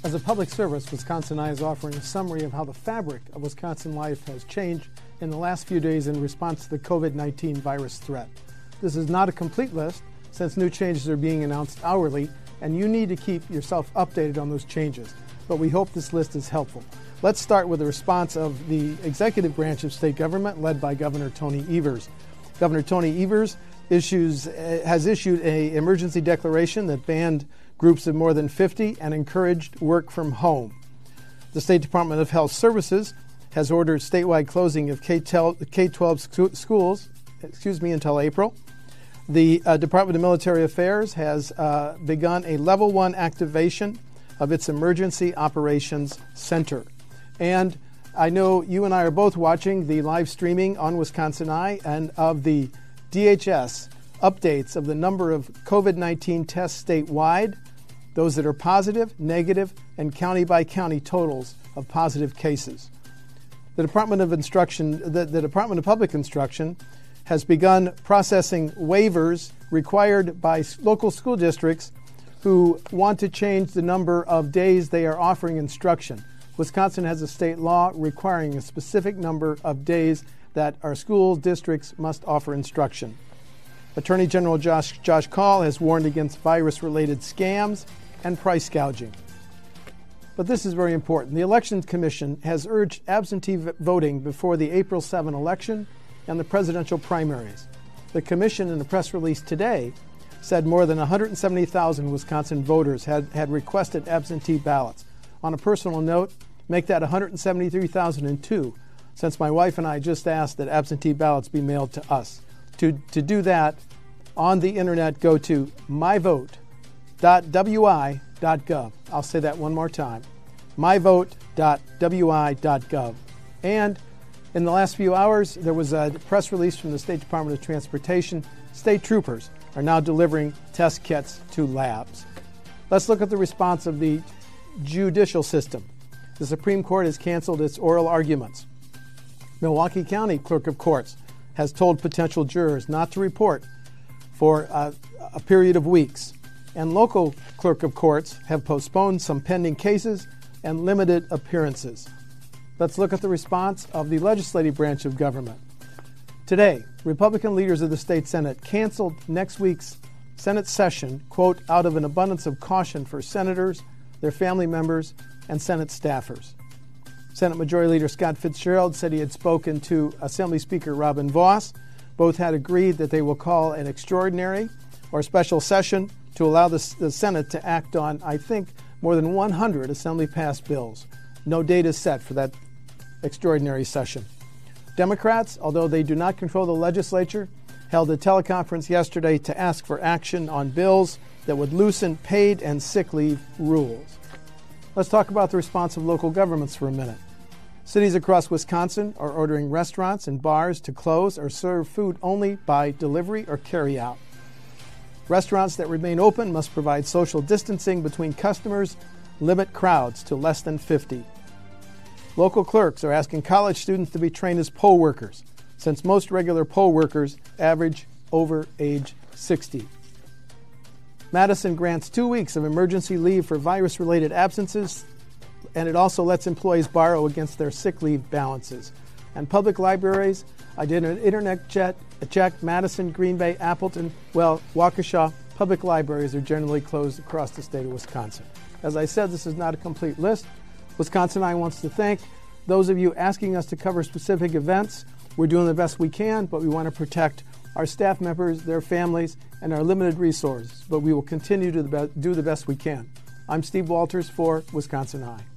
As a public service, Wisconsin Eye is offering a summary of how the fabric of Wisconsin life has changed in the last few days in response to the COVID-19 virus threat. This is not a complete list, since new changes are being announced hourly, and you need to keep yourself updated on those changes. But we hope this list is helpful. Let's start with the response of the executive branch of state government, led by Governor Tony Evers. Governor Tony Evers has issued an emergency declaration that banned groups of more than 50 and encouraged work from home. The State Department of Health Services has ordered statewide closing of K-12 schools until April. The Department of Military Affairs has begun a Level 1 activation of its Emergency Operations Center. And I know you and I are both watching the live streaming on Wisconsin Eye and of the DHS updates of the number of COVID-19 tests statewide, those that are positive, negative, and county-by-county totals of positive cases. The Department of Public Instruction has begun processing waivers required by local school districts who want to change the number of days they are offering instruction. Wisconsin has a state law requiring a specific number of days that our school districts must offer instruction. Attorney General Josh Kaul has warned against virus-related scams and price gouging. But this is very important. The Elections Commission has urged absentee voting before the April 7 election and the presidential primaries. The commission, in a press release today, said more than 170,000 Wisconsin voters had requested absentee ballots. On a personal note, make that 173,002, since my wife and I just asked that absentee ballots be mailed to us. To do that, on the internet, go to myvote.wi.gov. I'll say that one more time, myvote.wi.gov. And in the last few hours, there was a press release from the State Department of Transportation. State troopers are now delivering test kits to labs. Let's look at the response of the judicial system. The Supreme Court has canceled its oral arguments. Milwaukee County Clerk of Courts has told potential jurors not to report for a period of weeks. And local clerk of courts have postponed some pending cases and limited appearances. Let's look at the response of the legislative branch of government. Today, Republican leaders of the state Senate canceled next week's Senate session, quote, out of an abundance of caution for senators, their family members, and Senate staffers. Senate Majority Leader Scott Fitzgerald said he had spoken to Assembly Speaker Robin Vos. Both had agreed that they will call an extraordinary or special session to allow the Senate to act on, I think, more than 100 Assembly-passed bills. No date is set for that extraordinary session. Democrats, although they do not control the legislature, held a teleconference yesterday to ask for action on bills that would loosen paid and sick leave rules. Let's talk about the response of local governments for a minute. Cities across Wisconsin are ordering restaurants and bars to close or serve food only by delivery or carry-out. Restaurants that remain open must provide social distancing between customers, limit crowds to less than 50. Local clerks are asking college students to be trained as poll workers, since most regular poll workers average over age 60. Madison grants 2 weeks of emergency leave for virus-related absences, and it also lets employees borrow against their sick leave balances. And public libraries, I did an internet check, Madison, Green Bay, Appleton, Waukesha, public libraries are generally closed across the state of Wisconsin. As I said, this is not a complete list. Wisconsin Eye wants to thank those of you asking us to cover specific events. We're doing the best we can, but we want to protect our staff members, their families, and our limited resources. But we will continue to do the best we can. I'm Steve Walters for Wisconsin Eye.